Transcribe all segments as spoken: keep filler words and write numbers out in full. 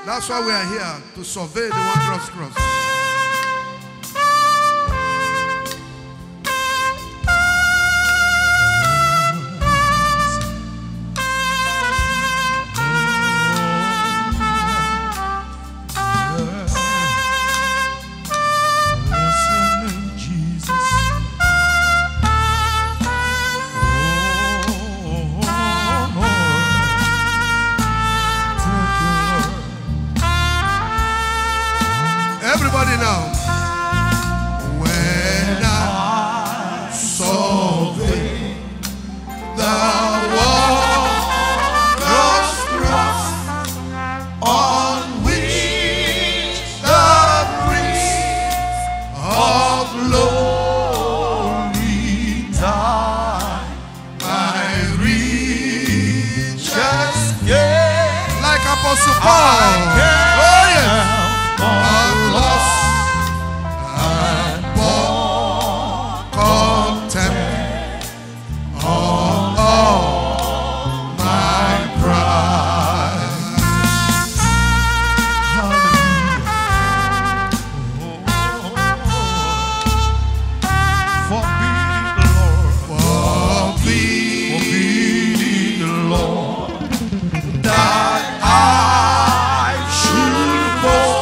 That's why we are here, to survey the wondrous cross. Everybody now. When I survey the wondrous cross on which the Prince of Glory died, my riches gain, like Apostle Paul. Oh yes. Lost and born contempt of all my pride. Hallelujah. Forbidding the Lord, forbidding the Lord that I should boast.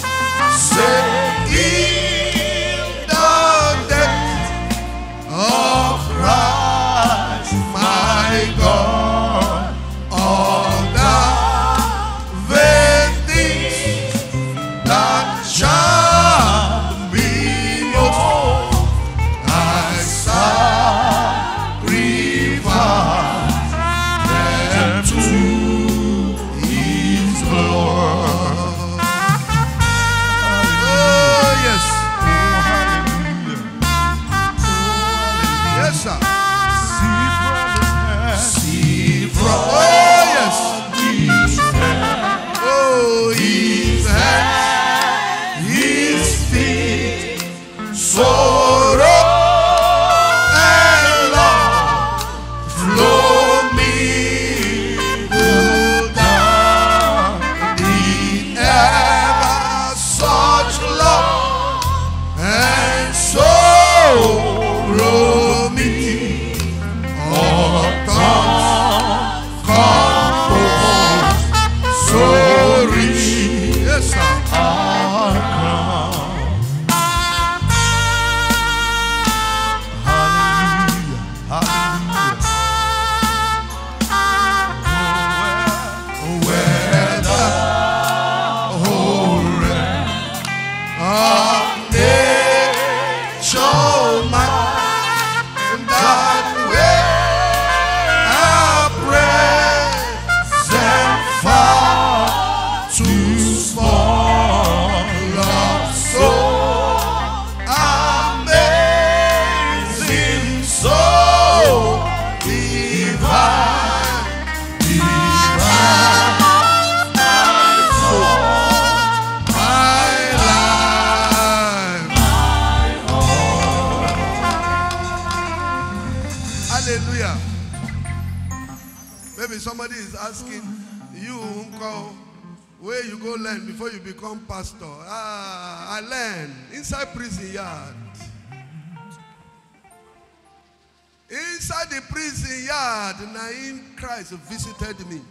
Hallelujah. Maybe somebody is asking you, uncle, where you go learn before you become pastor? Ah, I learned inside prison yard. Inside the prison yard, Naim Christ visited me.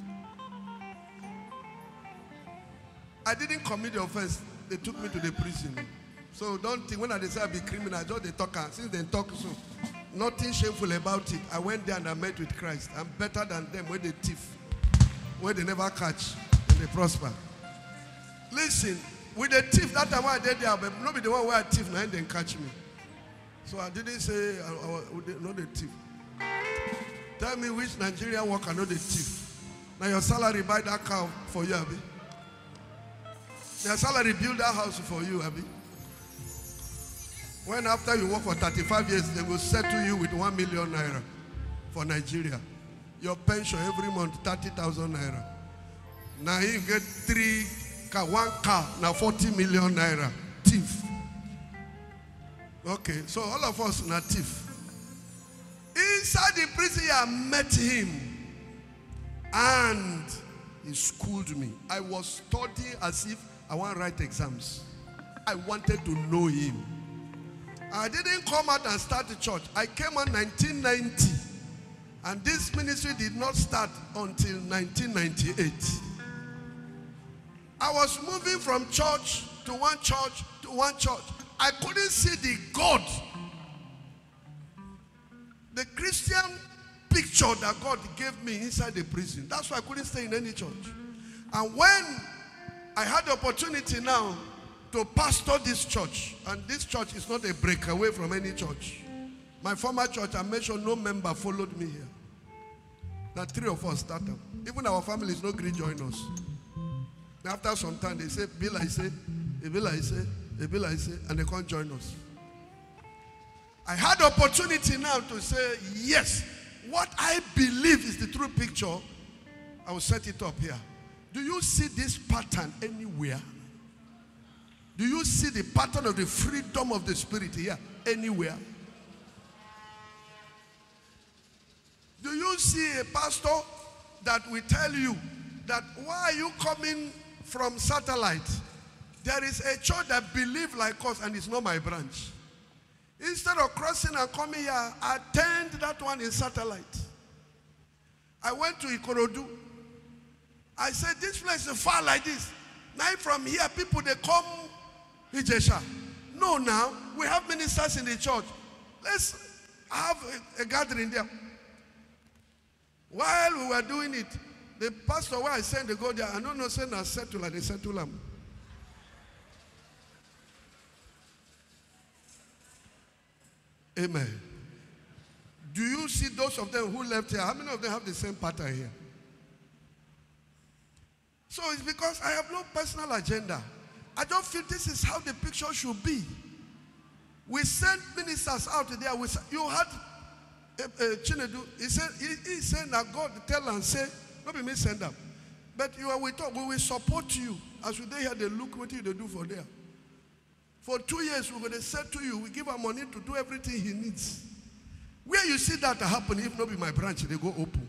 I didn't commit the offense. They took me to the prison. So don't think when I decide to be criminal, I just they talk. Since they talk so, nothing shameful about it. I went there and I met with Christ. I'm better than them where they thief, where they never catch and they prosper. Listen, with the thief, that time I did there, but not be the one where I thief, now they catch me. So I didn't say, I, I, not the thief. Tell me which Nigerian worker not the thief. Now your salary buy that car for you, Abi. Your salary build that house for you, Abi. When after you work for thirty-five years, they will settle you with one million naira for Nigeria. Your pension every month, thirty thousand naira. Now you get three car, one car, now forty million naira. Thief. Okay, so all of us are thief. Inside the prison, I met him. And He schooled me. I was studying as if I want to write exams. I wanted to know him. I didn't come out and start the church. I came on nineteen ninety. And this ministry did not start until nineteen ninety-eight. I was moving from church to one church to one church. I couldn't see the God, the Christian picture that God gave me inside the prison. That's why I couldn't stay in any church. And when I had the opportunity now to pastor this church, and this church is not a breakaway from any church. My former church, I made sure no member followed me here. Now three of us started. Even our family is not going to join us. After some time, they say, Bill, I say, Bill, I say, Bill, I say, and they can't join us. I had the opportunity now to say, yes, what I believe is the true picture. I will set it up here. Do you see this pattern anywhere? Do you see the pattern of the freedom of the Spirit here anywhere? Do you see a pastor that will tell you that why are you coming from satellite? There is a church that believes like us and it's not my branch. Instead of crossing and coming here, attend that one in satellite. I went to Ikorodu. I said, this place is far like this. Now from here, people, they come Ijesha. No, now, we have ministers in the church. Let's have a, a gathering there. While we were doing it, the pastor where I sent to go there, I don't know, send a settle and they settle them. Amen. Do you see those of them who left here? How many of them have the same pattern here? So it's because I have no personal agenda. I don't feel this is how the picture should be. We sent ministers out there. We, you had uh, uh, Chinedu. He said, he, he said that God tell and say, not be me send them. But you are with us. We will support you. As we there, they look what you do for there. For two years, we're going to say to you, we give our money to do everything he needs. Where you see that happen, if not be my branch, they go open.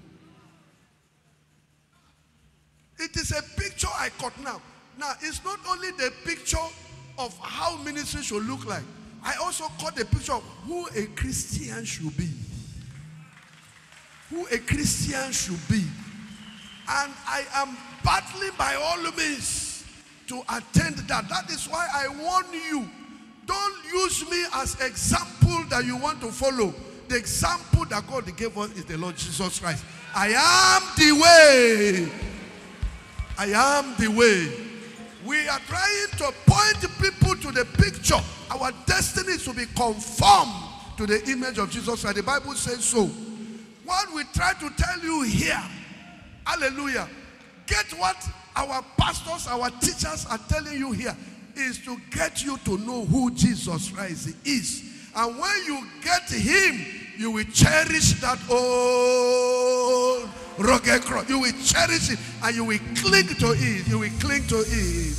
It is a picture I caught now. Now, it's not only the picture of how ministry should look like. I also caught the picture of who a Christian should be. Who a Christian should be. And I am battling by all means to attend that. That is why I warn you. Don't use me as example that you want to follow. The example that God gave us is the Lord Jesus Christ. I am the way. I am the way. We are trying to point people to the picture. Our destiny is to be conformed to the image of Jesus Christ. The Bible says so. What we try to tell you here, hallelujah, get what our pastors, our teachers are telling you here, is to get you to know who Jesus Christ is. And when you get him, you will cherish that old rugged cross. You will cherish it and you will cling to it. You will cling to it.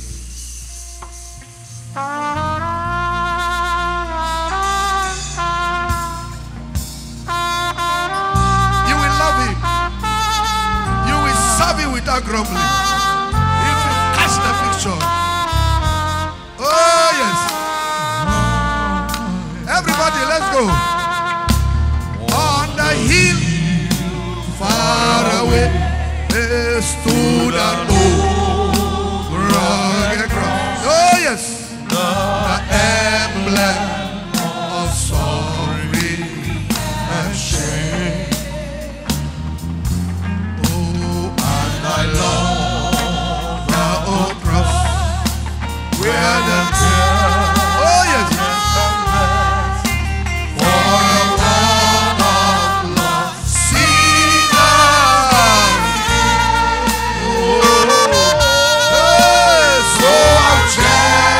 You will love him. You will serve him without grumbling. If you catch the picture. Oh yes. Everybody, let's go. On the hill, far away, there stood an old rugged cross. Oh yes. The emblem of sorrow and shame. Oh, and I love the old cross where the tears. Oh yes. For a one of love, see now. Oh, so I'll cherish.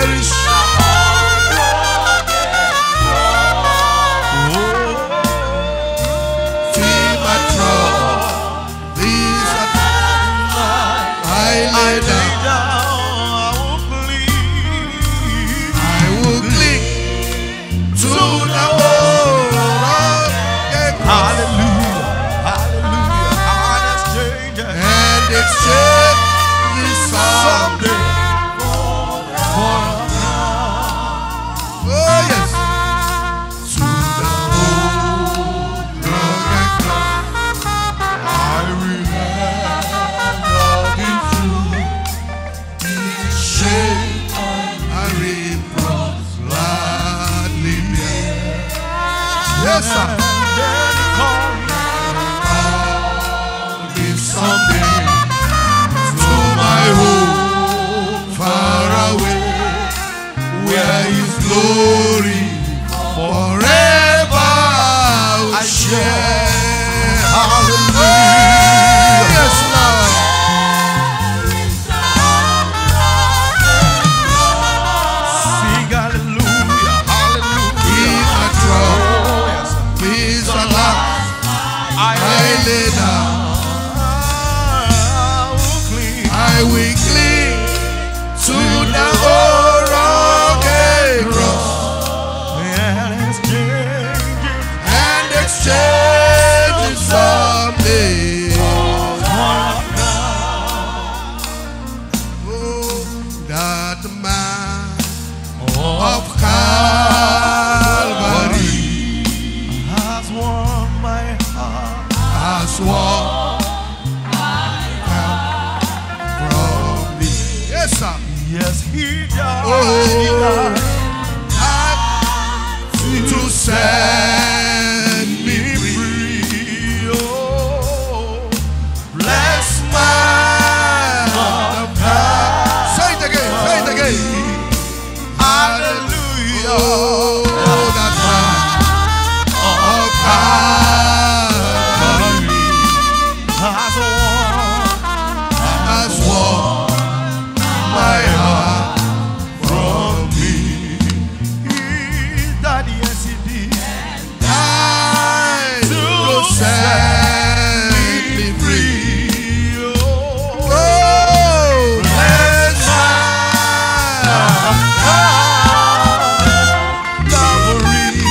perish. Feel my trouble. These are I lay down. I will cling to the word. Hallelujah, hallelujah, and exchange this someday. Oh yes, to the old rugged cross, I remember the truth. Shame and reproach gladly bear. Yes, sir. Someday to my home far away, where His glory forever I share. Hallelujah. Yes, Lord. Sing hallelujah, hallelujah. In my trouble, He's alive. I lay down. I will cling to the old rugged cross And exchange and exchange it someday. Oh, that man of Calvary has won my heart. has won. Yes, He died, oh, he died to set me free. Oh, Bless my God. Say it again, say it again. Hallelujah. Oh, that man of Calvary has won my heart from me. He died, yes, He did. Died to set me free. Oh, bless my Calvary.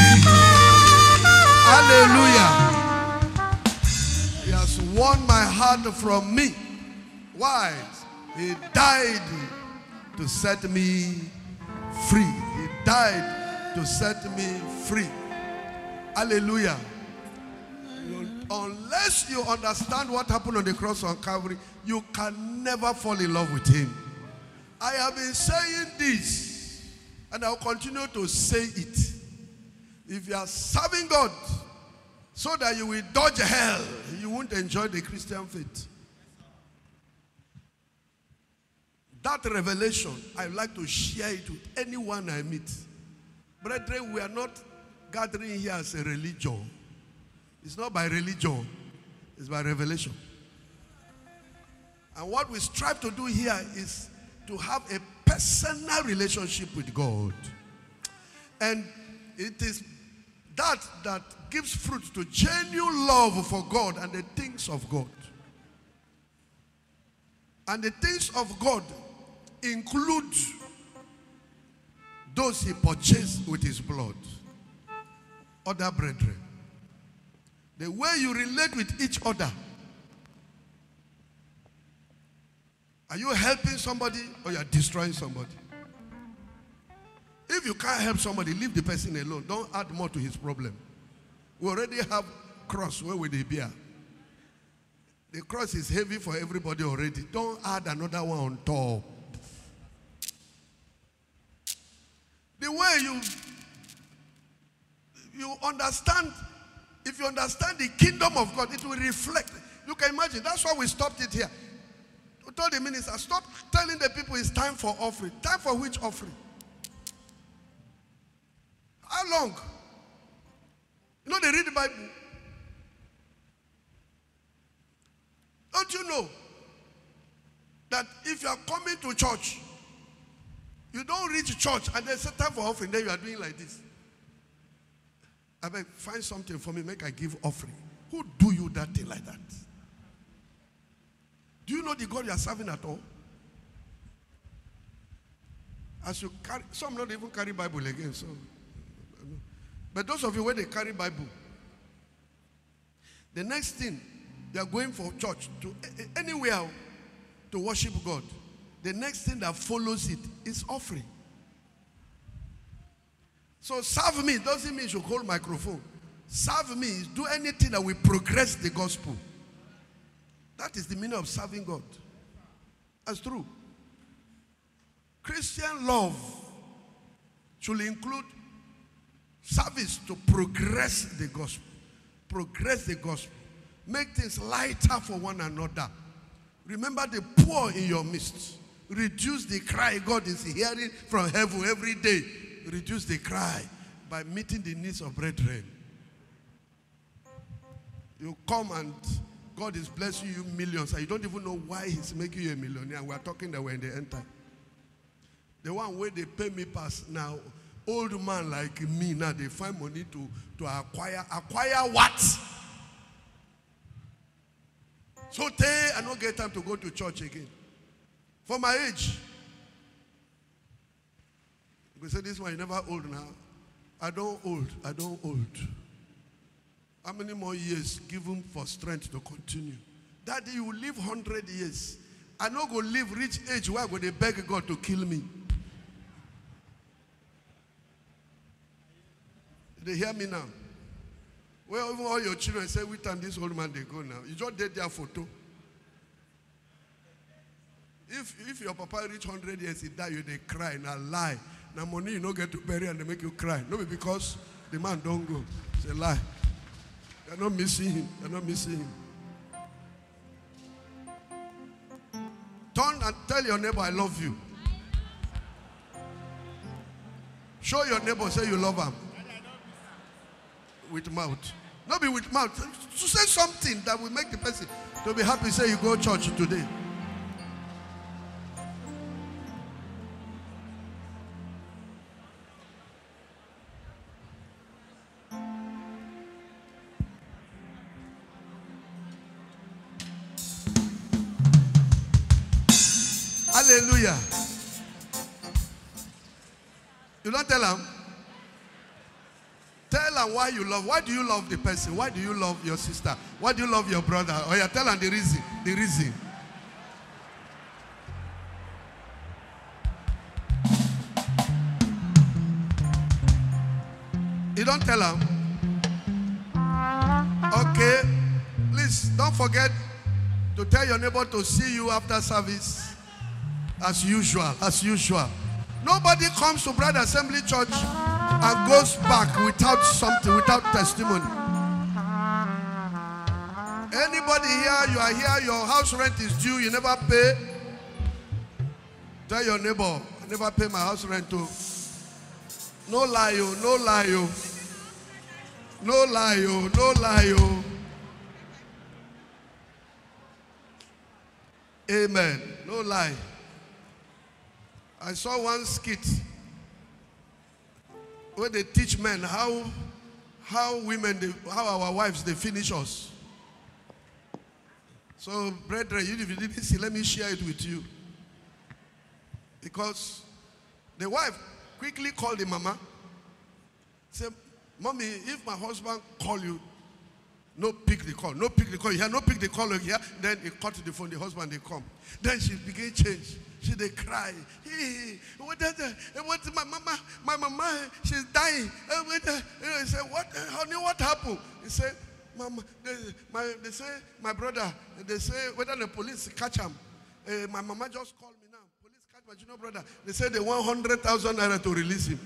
Hallelujah. He has won my heart from me. Why? He died to set me free. He died to set me free. Hallelujah. Unless you understand what happened on the cross on Calvary, you can never fall in love with Him. I have been saying this, and I'll continue to say it. If you are serving God so that you will dodge hell, you won't enjoy the Christian faith. That revelation, I like to share it with anyone I meet. Brethren, we are not gathering here as a religion. It's not by religion. It's by revelation. And what we strive to do here is to have a personal relationship with God. And it is that that gives fruit to genuine love for God and the things of God. And the things of God include those He purchased with His blood. Other brethren. The way you relate with each other. Are you helping somebody or you are destroying somebody? If you can't help somebody, leave the person alone. Don't add more to his problem. We already have cross where will they bear. The cross is heavy for everybody already. Don't add another one on top. The way you you understand, if you understand the kingdom of God, it will reflect. You can imagine, that's why we stopped it here. We told the minister, stop telling the people it's time for offering. Time for which offering? How long? You know they read the Bible. Don't you know that if you are coming to church, You don't reach church and there's a time for offering, then you are doing like this. I beg, find something for me, make I give offering. Who do you that thing like that? Do you know the God you are serving at all? As you carry, some not even carry Bible again. So, but those of you where they carry Bible, the next thing they are going for church to anywhere to worship God. The next thing that follows it is offering. So serve me doesn't mean you should hold microphone. Serve me is do anything that will progress the gospel. That is the meaning of serving God. That's true. Christian love should include service to progress the gospel. Progress the gospel. Make things lighter for one another. Remember the poor in your midst. Reduce the cry God is hearing from heaven every day. Reduce the cry by meeting the needs of brethren. You come and God is blessing you millions and you don't even know why he's making you a millionaire. And we're talking that we're in the end time. The one where they pay me pass now, old man like me, now they find money to, to acquire. Acquire what? So they, I don't get time to go to church again. For my age. We say this one, you never old now. I don't old. I don't old. How many more years given for strength to continue? Daddy, you will live one hundred years. I not go live rich age where I go they beg God to kill me. They hear me now. Well, even all your children say, which time this old man they go now? You just did their photo. If, if your papa reach one hundred years, he die, you they cry, now lie. Now money you don't get to bury and they make you cry. No, because the man don't go. It's a lie. You're not missing him. You're not missing him. Turn and tell your neighbor, I love you. Show your neighbor, say you love him. With mouth. Not be with mouth. To say something that will make the person to be happy, say you go to church today. Hallelujah. You don't tell them. Tell them why you love. Why do you love the person? Why do you love your sister? Why do you love your brother? Or you tell them the reason. The reason. You don't tell them. Okay. Please don't forget to tell your neighbor to see you after service. As usual, as usual. Nobody comes to Bride Assembly Church and goes back without something, without testimony. Anybody here, you are here, your house rent is due, you never pay. Tell your neighbor, I never pay my house rent too. No lie, oh, no lie, oh. No lie, oh, no lie, oh. Amen. No lie. I saw one skit where they teach men how how women, they, how our wives, they finish us. So, brethren, if you didn't see, let me share it with you. Because the wife quickly called the mama. Said, Mommy, if my husband call you, no pick the call. No pick the call. Here, no pick the call here. Then he cut the phone, the husband, they come. Then she began change. She they cry. Hey, what is that? What my mama? My mama, she's dying. He said, what, honey, what happened? He said, Mama, they, my, they say, my brother, they say, whether the police catch him. Uh, my mama just called me now. Police catch my junior brother. They say they want one hundred thousand naira to release him.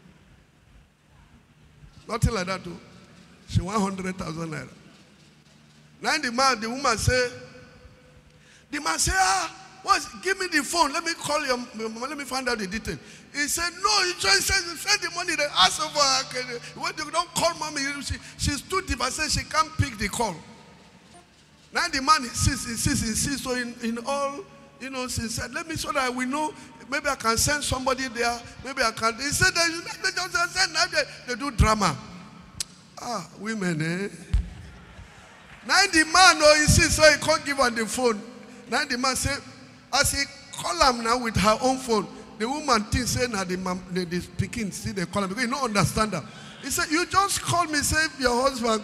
Nothing like that, too. She want one hundred thousand naira. Now the man, the woman say, the man say, ah, what? Give me the phone. Let me call your mama. Let me find out the detail. He said, no, you just said, send the money. They ask for her. When you don't call mommy, she, she's too deep. I said she can't pick the call. Now the man insists, insists, insists. So in, in all You know, she said, let me so that we know, maybe I can send somebody there, maybe I can. He said, they just send, they do drama. Ah, women, eh? Now the man, oh, you see, so he can't give on the phone. Now the man said, as he call him now with her own phone, the woman thinks, say, now the, the, the speaking, see, they call him, because you don't understand her. He said, you just call me, say, your husband.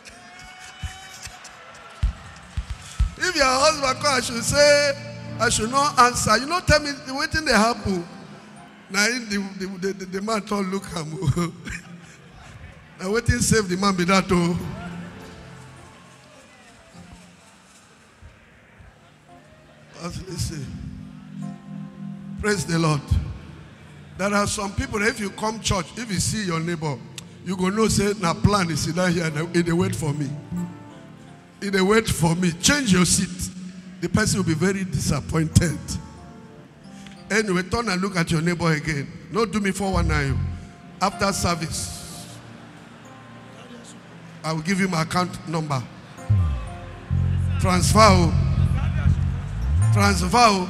If your husband call, I should say, I should not answer. You know, tell me, the way thing they happen. Now, the, the, the, the man told, look at him. Now, waiting save the man be that, oh. Listen. Praise the Lord. There are some people, if you come church, if you see your neighbor, you go know, say, now plan is sit down here and they wait for me. If they wait for me, change your seat. The person will be very disappointed. Anyway, turn and look at your neighbor again. Don't do me for one night. After service, I will give you my account number. Transfer. Transfer.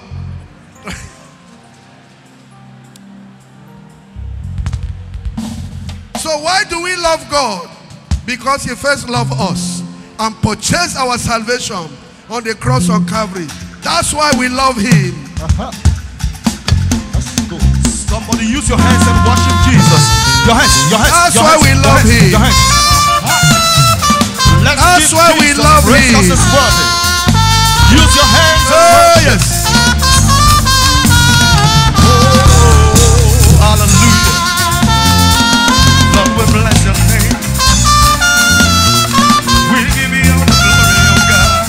So why do we love God? Because He first loved us and purchased our salvation on the cross on Calvary. That's why we love Him. Uh-huh. That's good. Somebody use your hands and worship Jesus. Your hands, your hands. That's your why hands, we love your hands, Him. Your hands. Let's That's give why we Jesus love praise Him. 'cause it's worthy. Use your hands and Oh, worship. yes. Oh, hallelujah. Lord, we bless your name. We give you all the glory, oh God.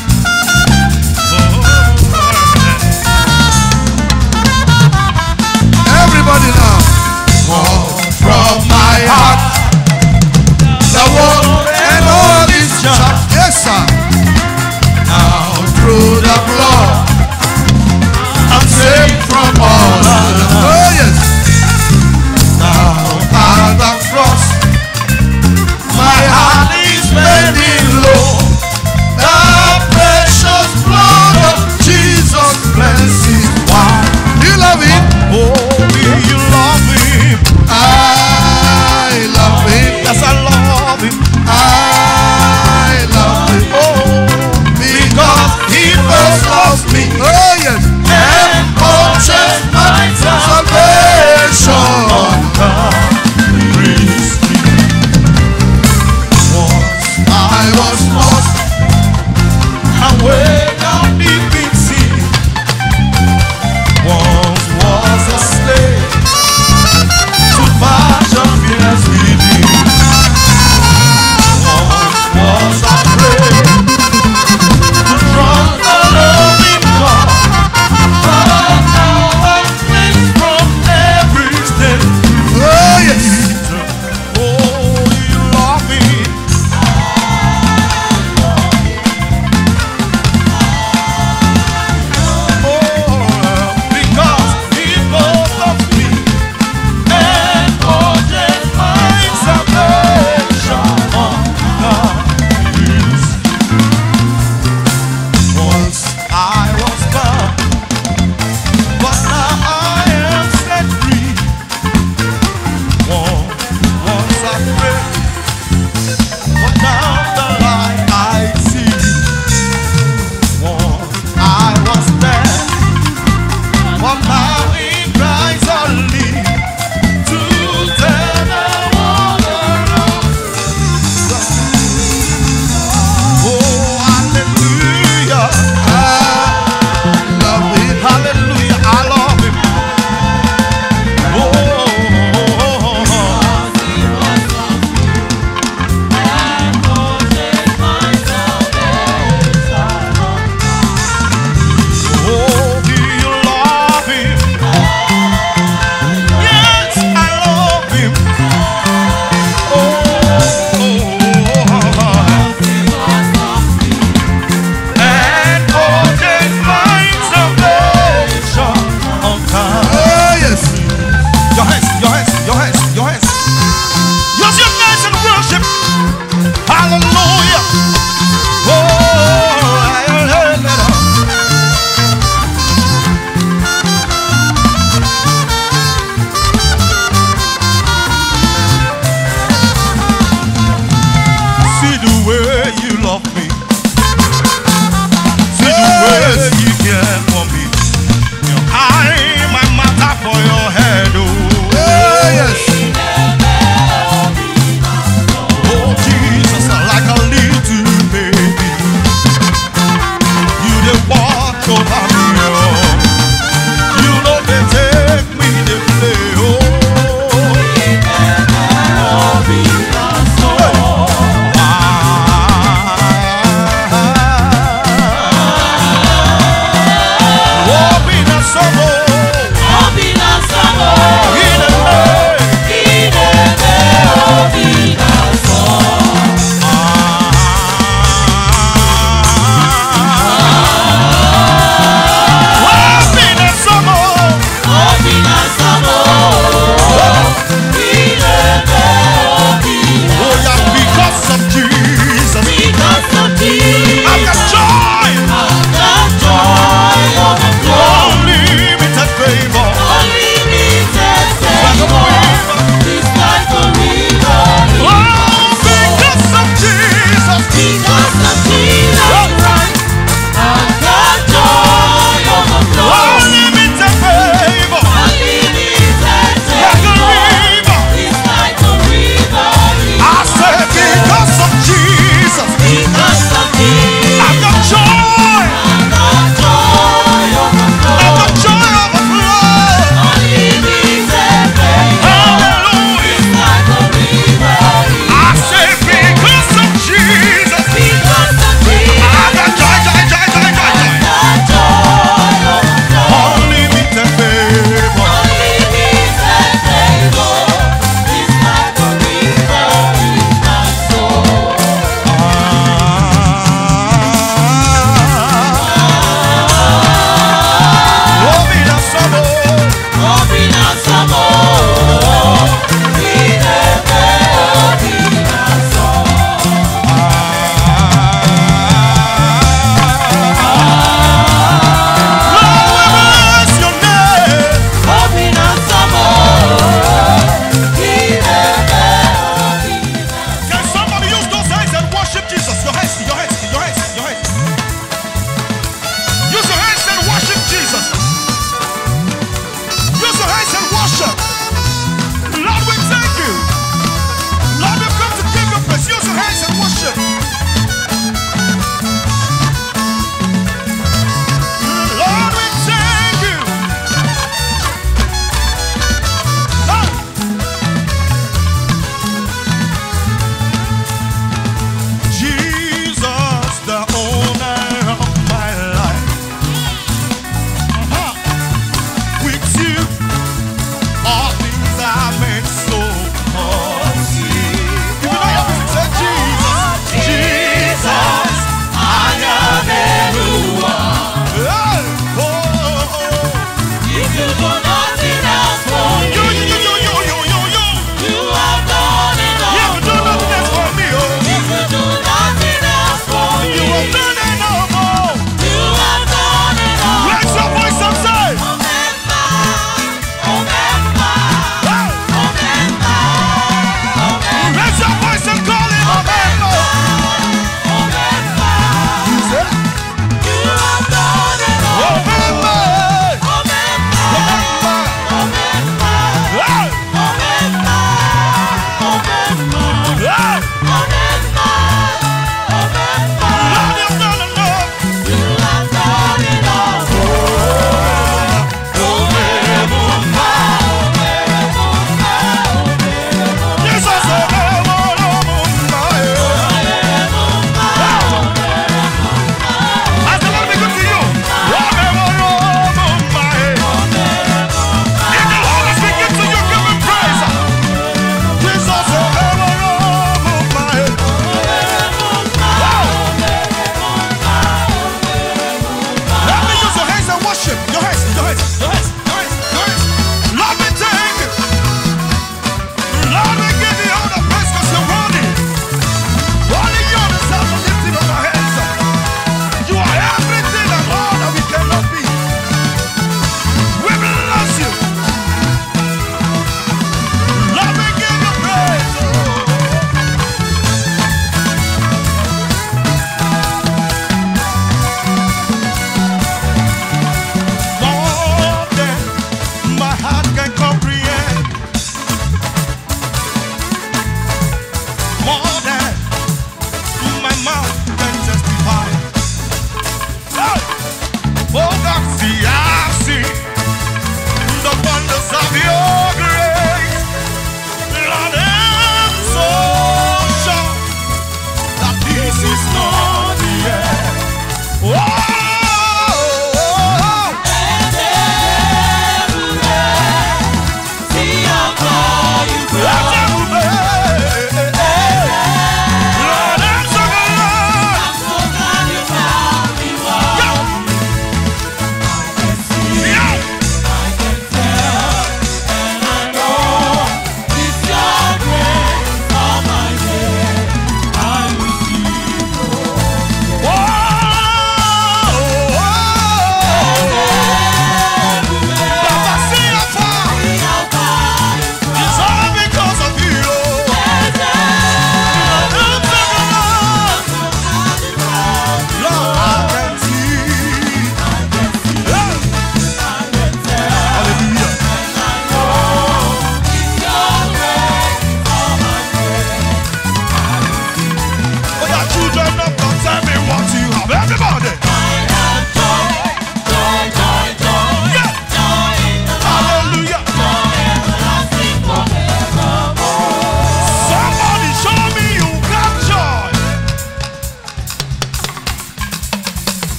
Oh, Everybody now. oh, from my heart, the world and all its charge. Yes, sir. Now through the blood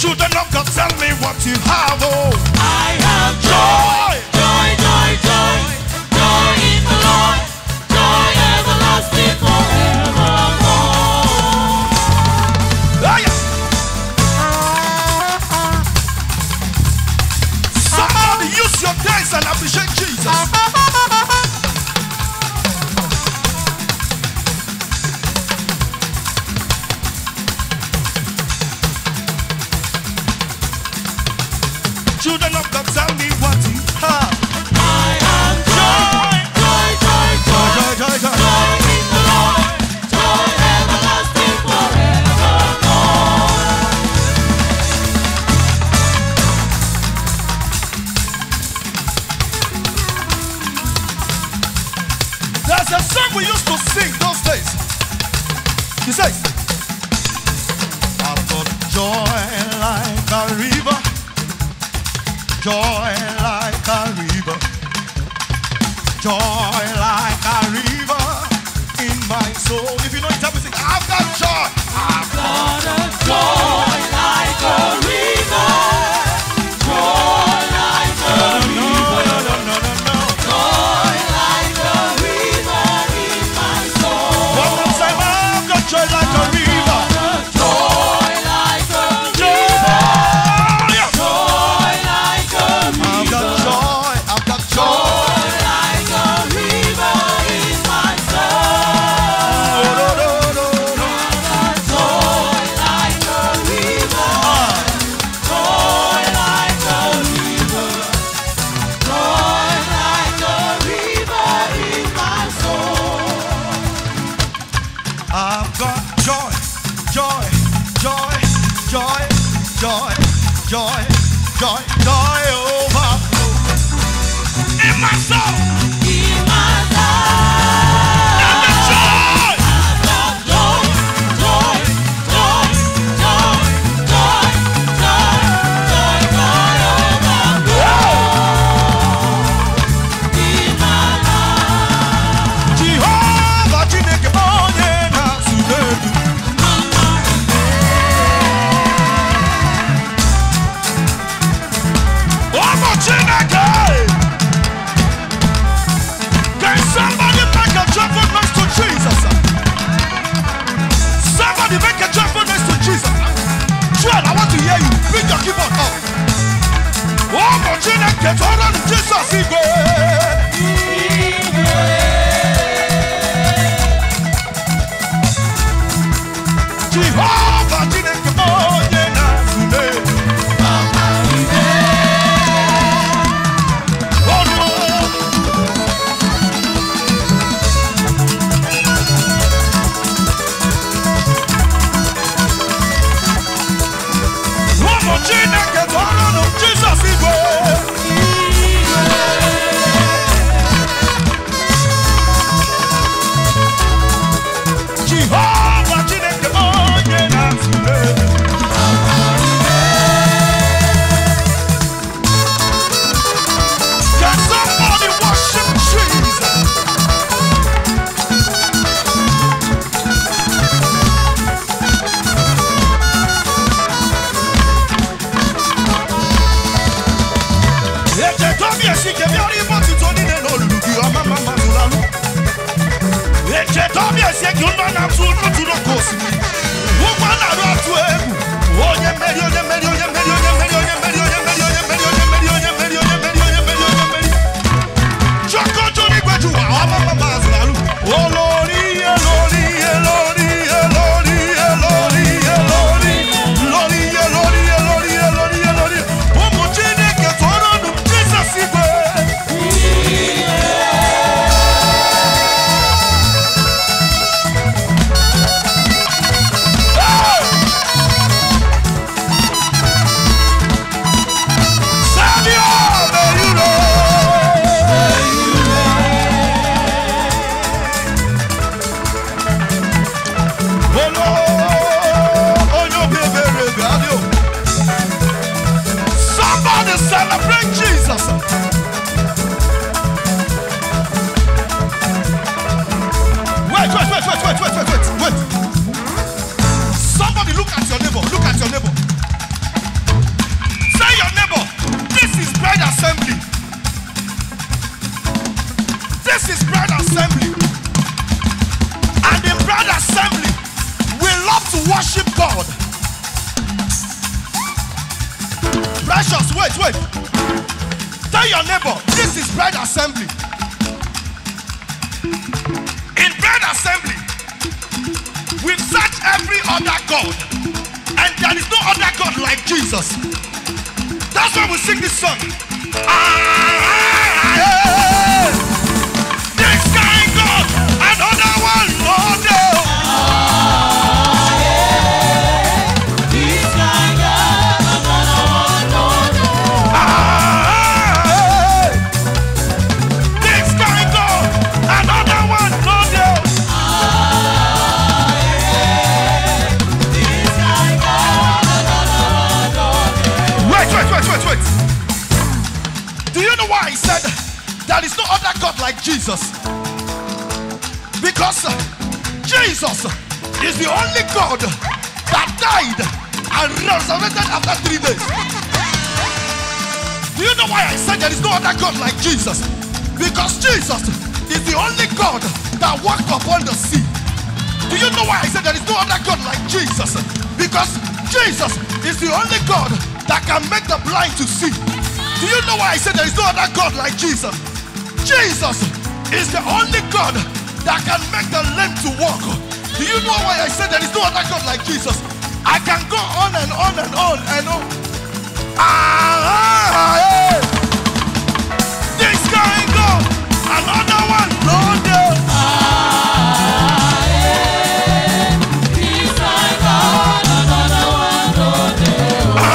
Children of God, tell me what you have. Oh, I have joy, joy, joy, joy, joy in the Lord, joy everlasting forevermore. Ah, yeah. Somebody use your days and appreciate Jesus. Children of God, tell me what you have. I have joy, joy, joy, joy, Joy, joy, joy. joy in the Lord, joy everlasting forevermore. There's a song we used to sing those days. He says, I've got joy like a river, joy like a river, joy like a river in my soul. If you know it, tell me, sing, I've got joy. I've Got a joy like a river, joy like a no, no, no, no, no, no. joy like a river in my soul. One more time, I've got joy like a river. Joy like a Joy, yeah. joy like a I've got joy, I've got joy. like a river in my soul. Oh, no, no, no, no. Joy like a river, joy like a river, joy like a river in my soul. I've got joy, joy, joy, joy, joy, joy, joy, joy overflow in my soul. In my life, And the joy, I've got joy, joy, joy, joy, joy, joy, joy, joy overflow. In my life. Jehovah Chineke onye na-atụle egwu. Ọmụ Chineke. Can somebody make a joyful noise to Jesus? Somebody make a joyful noise to Jesus. Joel, I want to hear you. Bring your keyboard up. Ọmụ Chineke tọrọ nụ Jesus igwe. Jehovah Chineke onye na-atụle egwu. Ọnụ. Ụmụ Chineke tọrọ nụ Jizọs igwe. Jehovah Chineke onye na-atụle egwu. Can somebody worship Jesus? Eche tobi esike biari moti to nine n'olulu gị ọma mma mmadụ lalụ. Eche tobi esike ụlọ na-atụ n'otu n'oke osimiri. Ụgbọ na-arụ atụ egwu. Onye mmeri, onye mmeri, onye mmeri, onye mmeri, onye mmeri, onye mmeri, onye mmeri, onye mmeri, onye mmeri, onye mmeri, onye mmeri, onye mmeri. Jọkọjọ n'igwe jụwa ọma mma mmadụ lalụ. Olori, elori, elori, elori, elori, elori. Lori, elori, elori, elori, elori. Ụmụ Chineke tụọrọ nụ Jizọs igwe. worship God. Precious, wait, wait. Tell your neighbor, this is Bride Assembly. In Bride Assembly, we've searched every other God, and there is no other God like Jesus. That's why we sing this song. Ah, yeah. This kind God, another one, no day. Ah, yeah. This kind God, another one, no day. Ah, yeah. This kind God, another one, no day. Ah, yeah. This kind God, another one, no day. Wait, wait, wait, wait, wait. Do you know why he said there is no other God like Jesus? Because Jesus is the only God that died and resurrected after three days. Do you know why I said there is no other God like Jesus? Because Jesus is the only God that walked upon the sea. Do you know why I said there is no other God like Jesus? Because Jesus is the only God that can make the blind to see. Do you know why I said there is no other God like Jesus? Jesus is the only God that can make the lame to walk. Do you know why I said there is no other God like Jesus? I can go on and on and on and on. Ah, ah, yeah. This kind God, another one, no day. Ah, yeah. This kind God, another one, no day. Ah,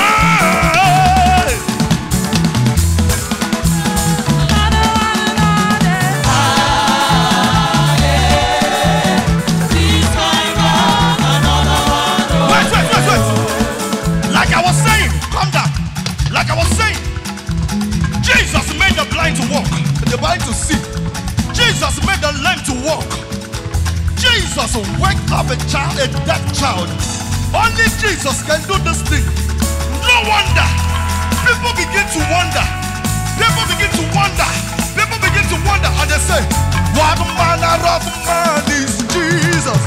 Another one, no day. Ah, yeah. This kind God, another one, no wait, wait, wait, wait. Like I was saying, calm down. Like I was saying, Jesus made the blind to walk, the blind to see. Jesus made the lame to walk. Jesus waked up a child, a dead child. Only Jesus can do this thing. No wonder people begin to wonder. People begin to wonder. People begin to wonder, and they say, "What manner of man is Jesus?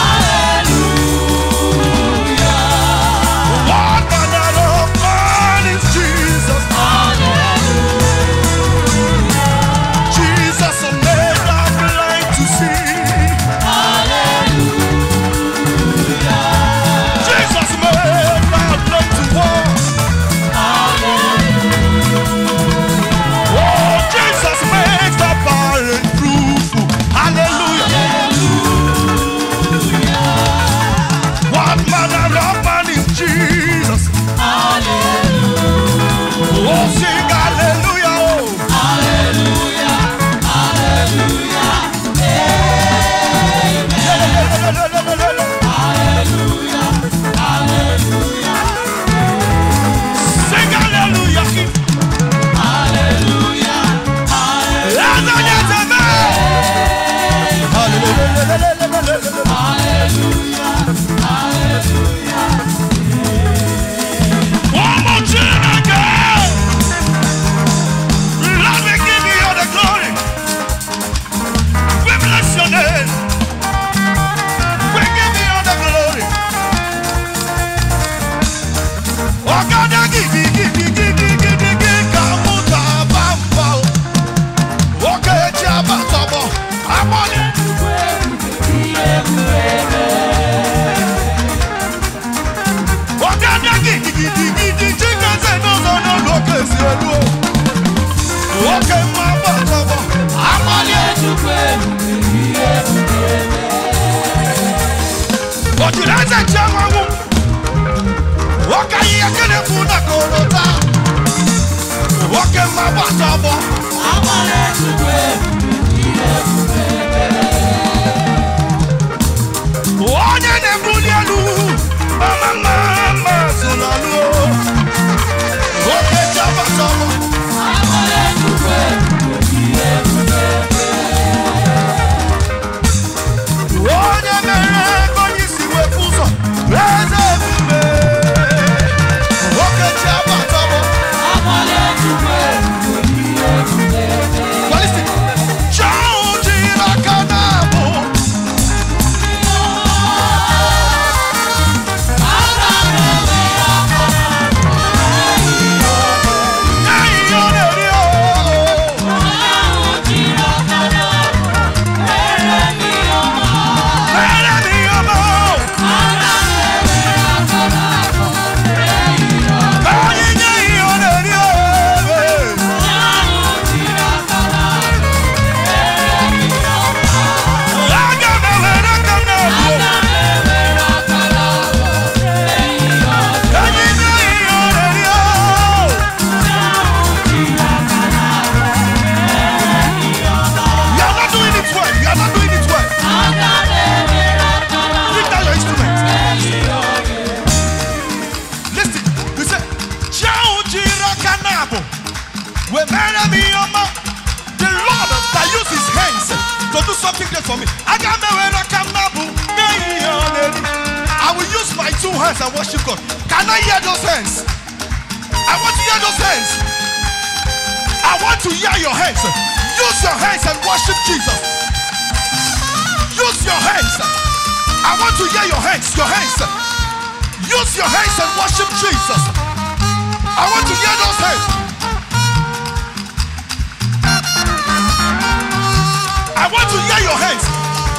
Hallelujah. What manner of man is Jesus? Jesus made the blind to see. Jesus made the blind to walk. Oh, Jesus makes the barren fruitful. Hallelujah. What manner of man is Jesus? Oh, sing hallelujah. Oh. Sing hallelujah. One more time again. Let me give you all the glory. We bless your name. We give you all the glory. Oh God, I give you, give you, give you, give you, give you. Kamuta bamba. Okay, Jabba Tobo. I'm on it. Oh God, I give you, give you, give you. Chicken say no, no, no, no, cause you know. Okay, Mama Tobo. I'm on it. But you don't say Jamamu. Okay, you can have food that go to town. Okay, Mama Tobo. I'm on it. Onye na-ebuli elu, mama mama zụlalu. Oke Jabba Tobo. Onye mere ego onye isi wepụ ụzọ. The Lord that uses his hands to do something great for me. I will use my two hands and worship God. Can I hear those hands? I want to hear those hands. I want to hear your hands. Use your hands and worship Jesus. Use your hands. I want to hear your hands. Your hands. Use your hands and worship Jesus. I want to hear those hands. I want to hear your hands.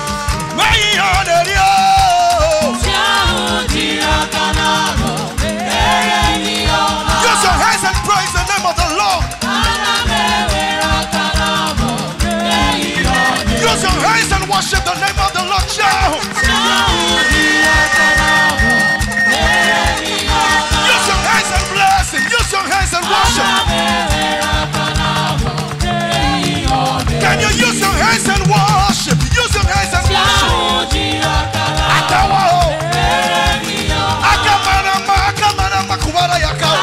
Use your hands and praise the name of the Lord. Use your hands and worship the name of the Lord. Use your hands and bless him. Use your hands and worship. Can you use your hands and worship? Use your hands and worship. Atawa. Akamarama, akamarama, kuwara yaka.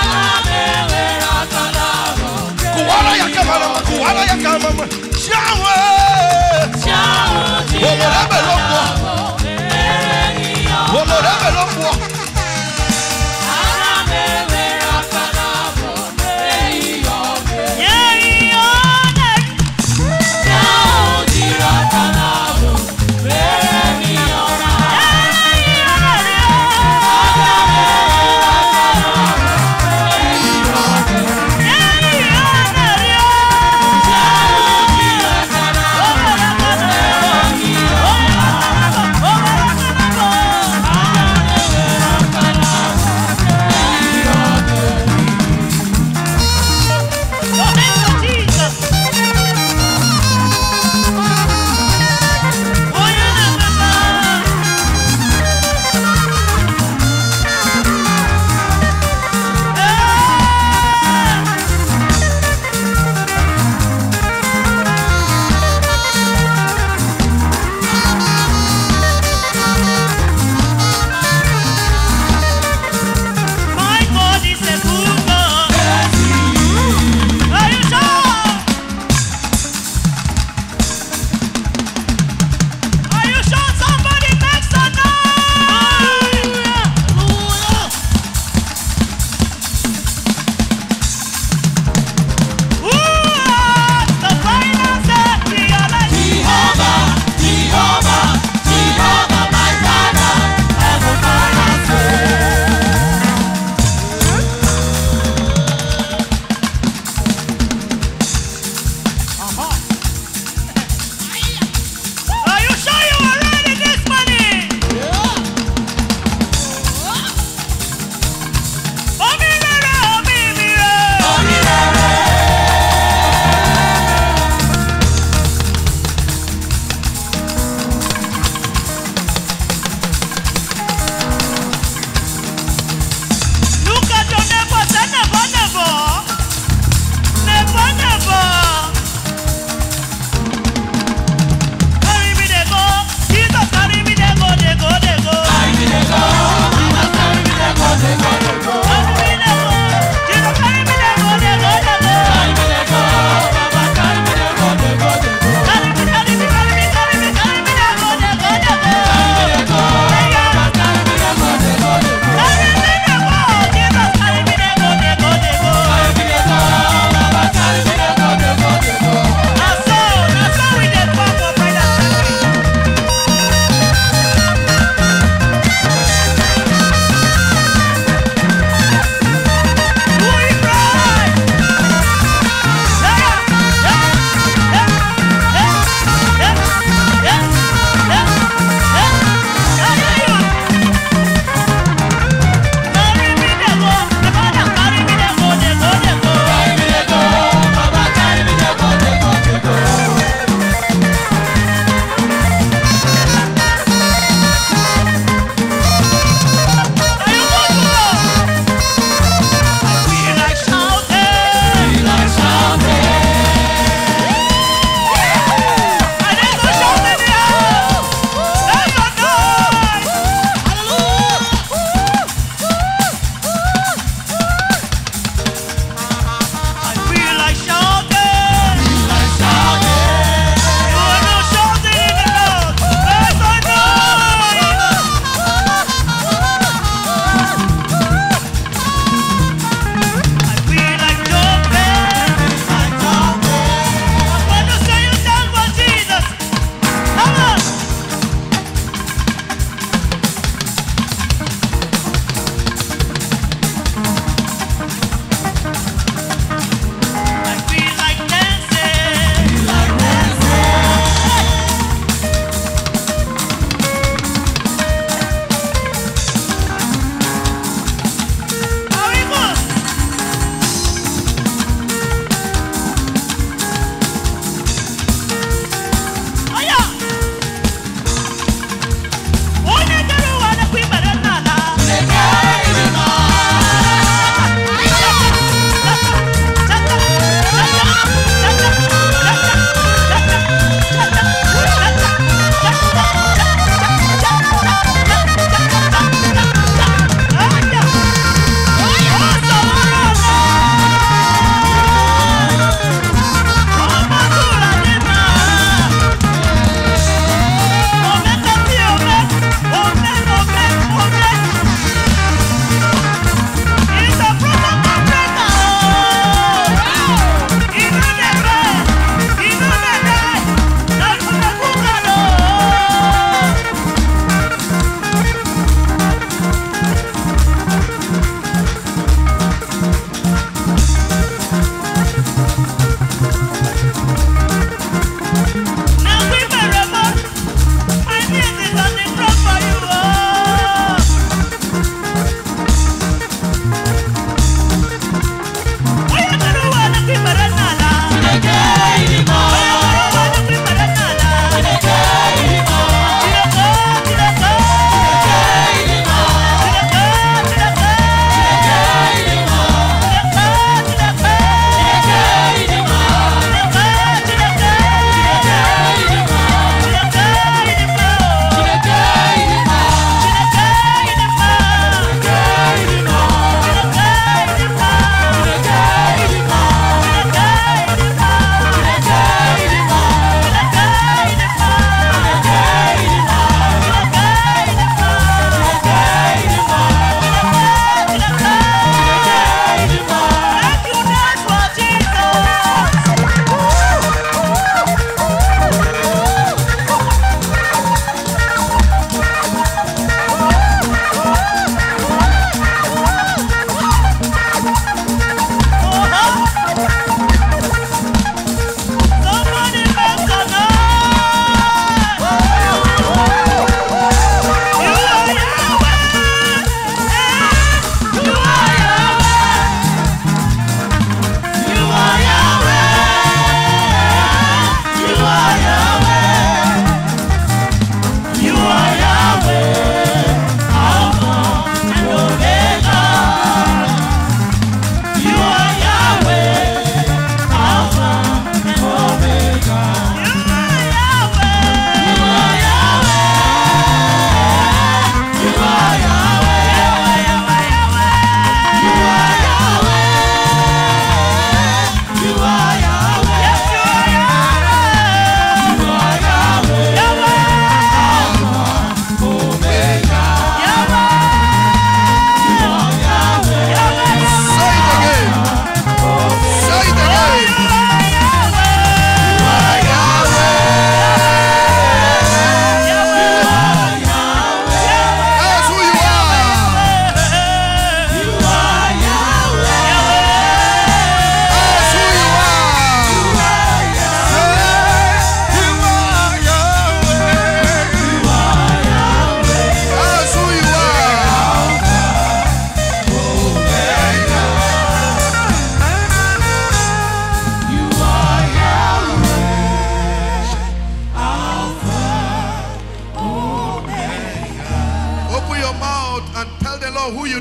Kuwara yaka, marama, kuwara yaka, mama. Yahweh. Honorable Lord. Honorable Lord.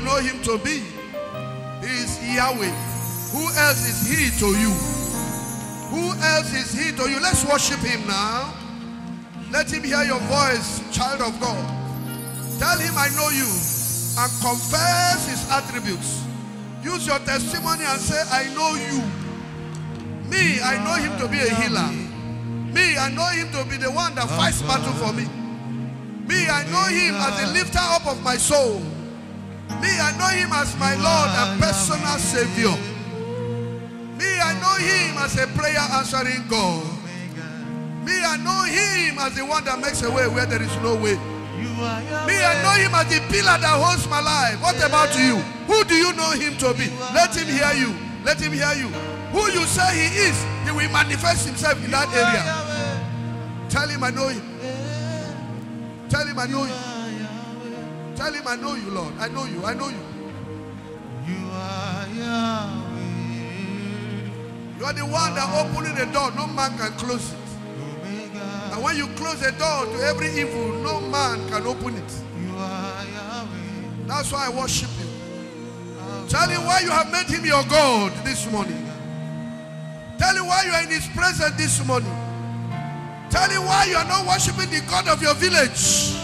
know him to be? He is Yahweh. Who else is he to you? Who else is he to you? Let's worship him now. Let him hear your voice, child of God. Tell him, I know you, and confess his attributes. Use your testimony and say, I know you. Me, I know him to be a healer. Me, I know him to be the one that fights battle for me. Me, I know him as the lifter up of my soul. Me, I know him as my Lord and personal Savior. Me, I know him as a prayer answering God. Me, I know him as the one that makes a way where there is no way. Me, I know him as the pillar that holds my life. What about you? Who do you know him to be? Let him hear you. Let him hear you. Who you say he is, he will manifest himself in that area. Tell him I know him. Tell him I know you. Tell him I know you, Lord. I know you. I know you. You are Yahweh. You are the one that opening the door. No man can close it. And when you close the door to every evil, no man can open it. You are Yahweh. That's why I worship you. Tell him why you have made him your God this morning. Tell him why you are in his presence this morning. Tell him why you are not worshiping the God of your village.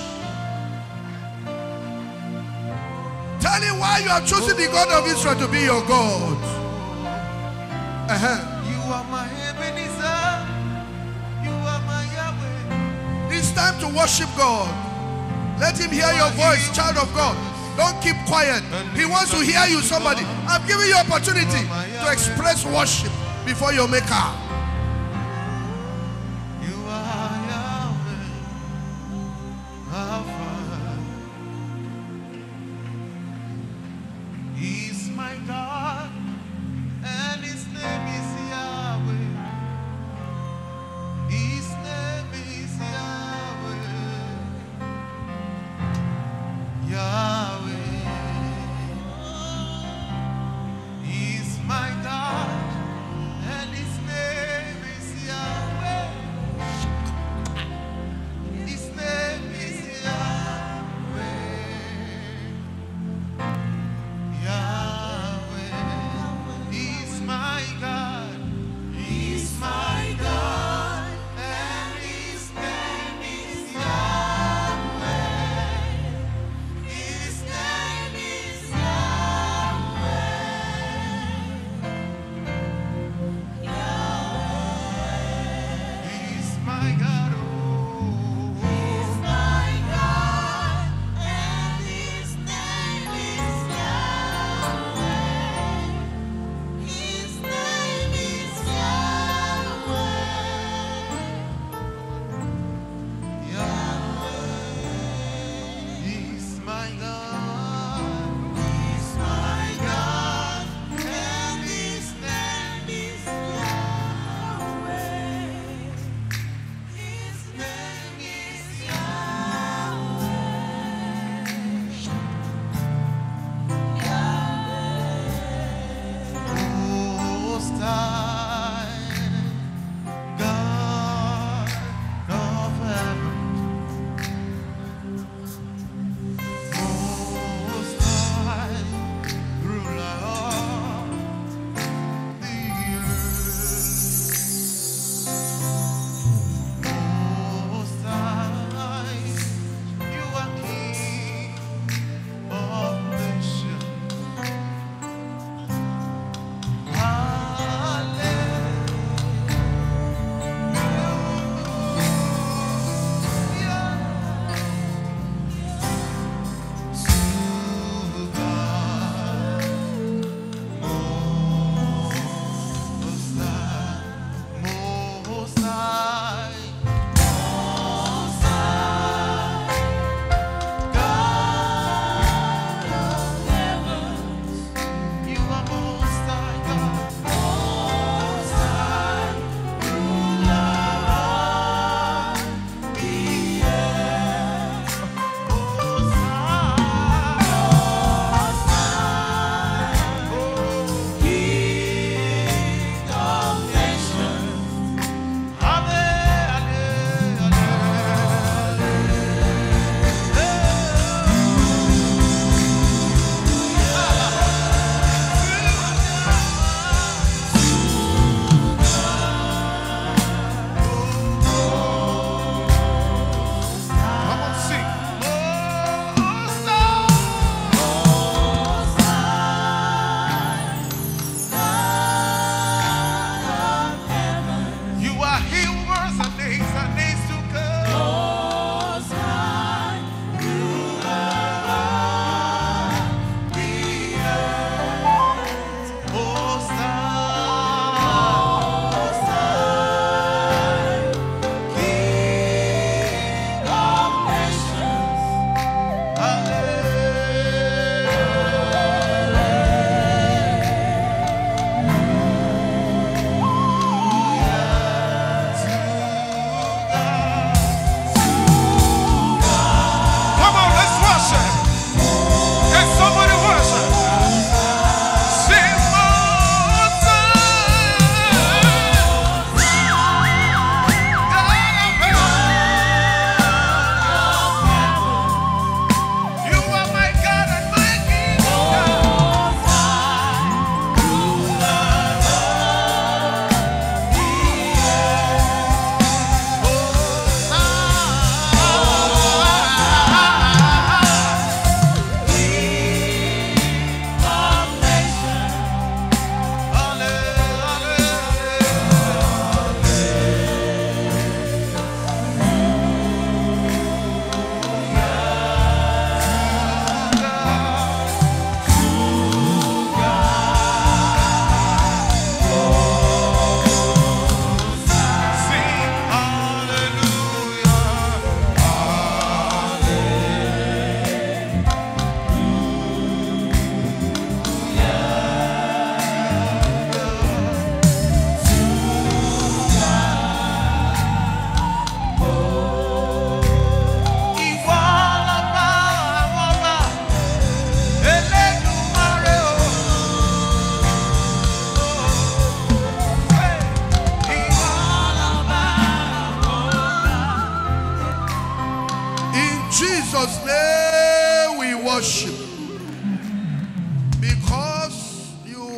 Tell him why you are choosing the God of Israel to be your God. Uh-huh. You are my Ebenezer. You are my Yahweh. It's time to worship God. Let him hear your voice, child of God. Don't keep quiet. He wants to hear you, somebody. I'm giving you opportunity to express worship before your maker. You are Yahweh, Alpha. He's my God, and his name is Yahweh. His name is Yahweh. Yahweh. He's my God, and his name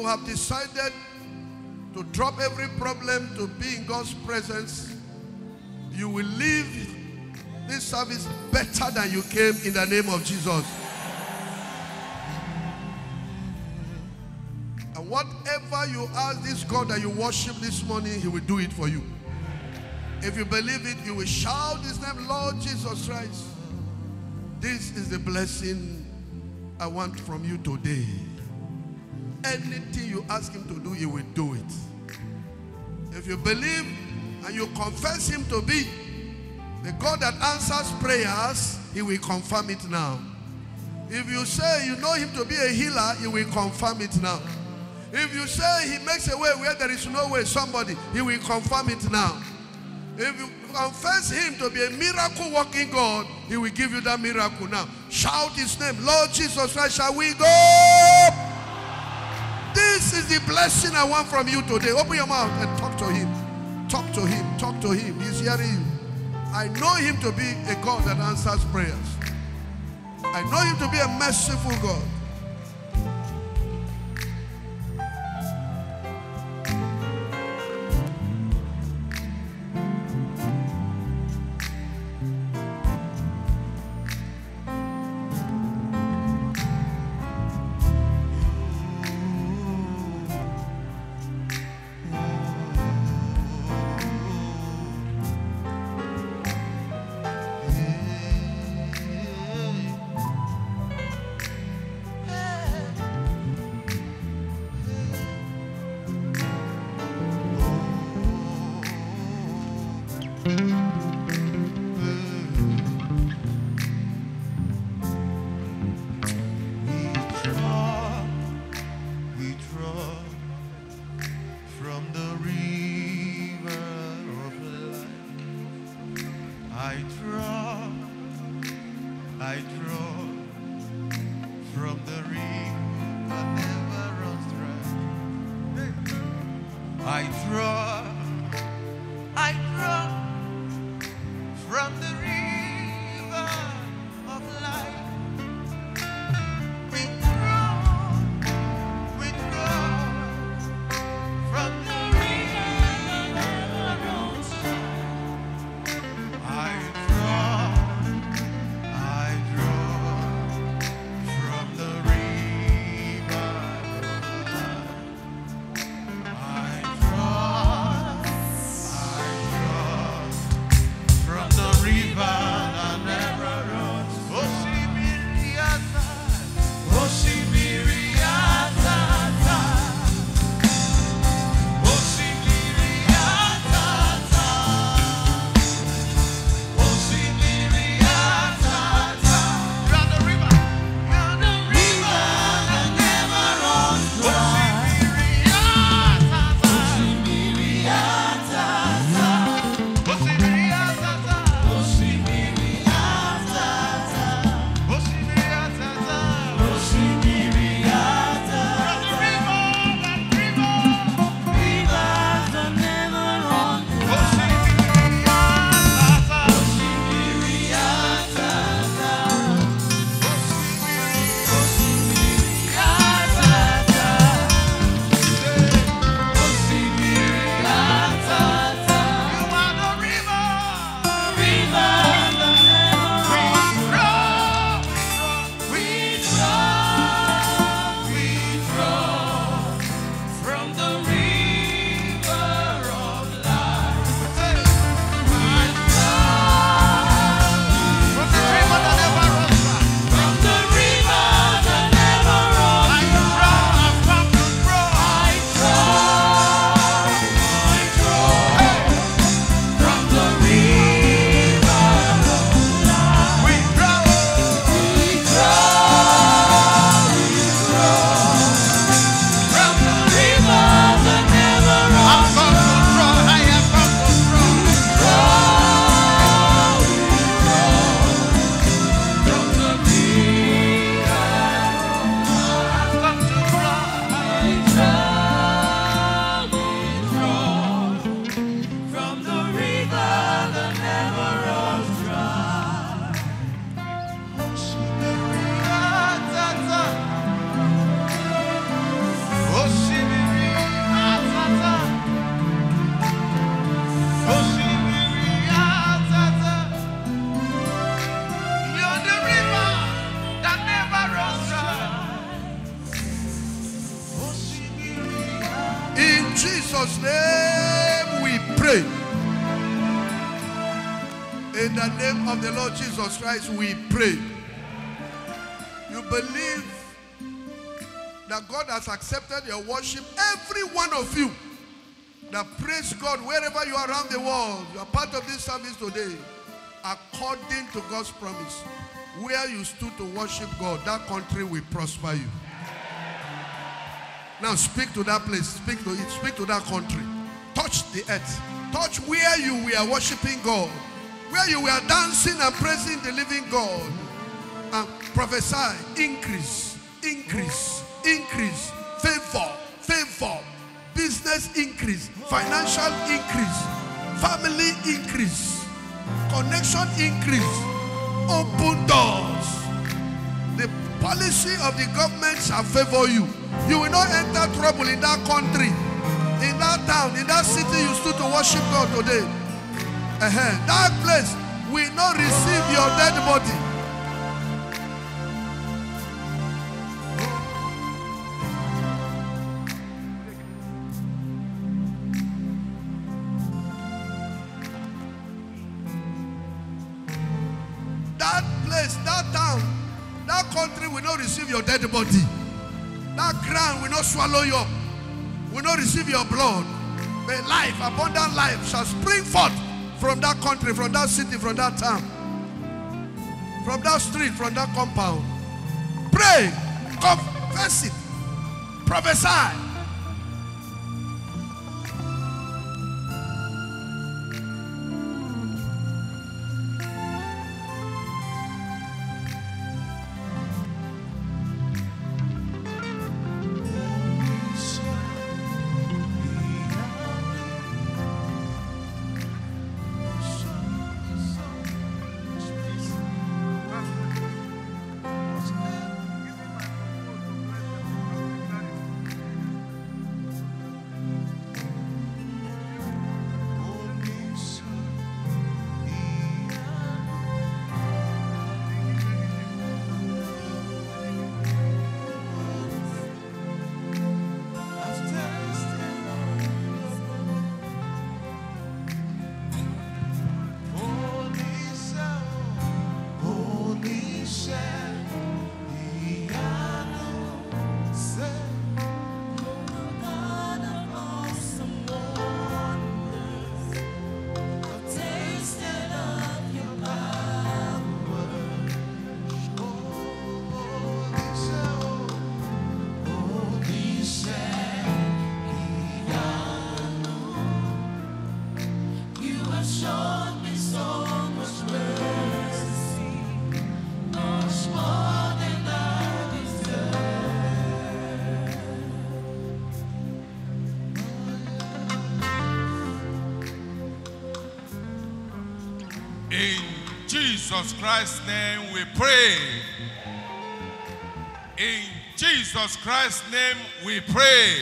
you have decided to drop every problem to be in God's presence, you will leave this service better than you came in the name of Jesus. And whatever you ask this God that you worship this morning, He will do it for you. If you believe it, you will shout His name, Lord Jesus Christ. This is the blessing I want from you today. Anything you ask Him to do, He will do it. If you believe and you confess Him to be the God that answers prayers, He will confirm it now. If you say you know Him to be a healer, He will confirm it now. If you say He makes a way where there is no way, somebody, He will confirm it now. If you confess Him to be a miracle working God, He will give you that miracle now. Shout His name, Lord Jesus Christ, shall we go? This is the blessing I want from you today. Open your mouth and talk to Him. Talk to Him. Talk to Him. He's hearing you. I know Him to be a God that answers prayers. I know Him to be a merciful God. Jesus' name we pray. In the name of the Lord Jesus Christ we pray. You believe that God has accepted your worship, every one of you that praise God wherever you are around the world, you are part of this service today, according to God's promise. Where you stood to worship God, that country will prosper you. Now speak to that place, speak to it, speak to that country. Touch the earth. Touch where you were worshiping God, where you were dancing and praising the living God. And prophesy, increase, increase, increase, favor, favor, business increase, financial increase, family increase, connection increase, open doors. The policy of the government shall favor you. You will not enter trouble in that country, in that town, in that city you stood to worship God today. Uh-huh. That place will not receive your dead body. That place, that town, that country will not receive your dead body. That ground will not swallow you up, will not receive your blood. But life, abundant life shall spring forth from that country, from that city, from that town, from that street, from that compound. Pray, confess it, prophesy. In Jesus Christ's name we pray. In Jesus Christ's name we pray.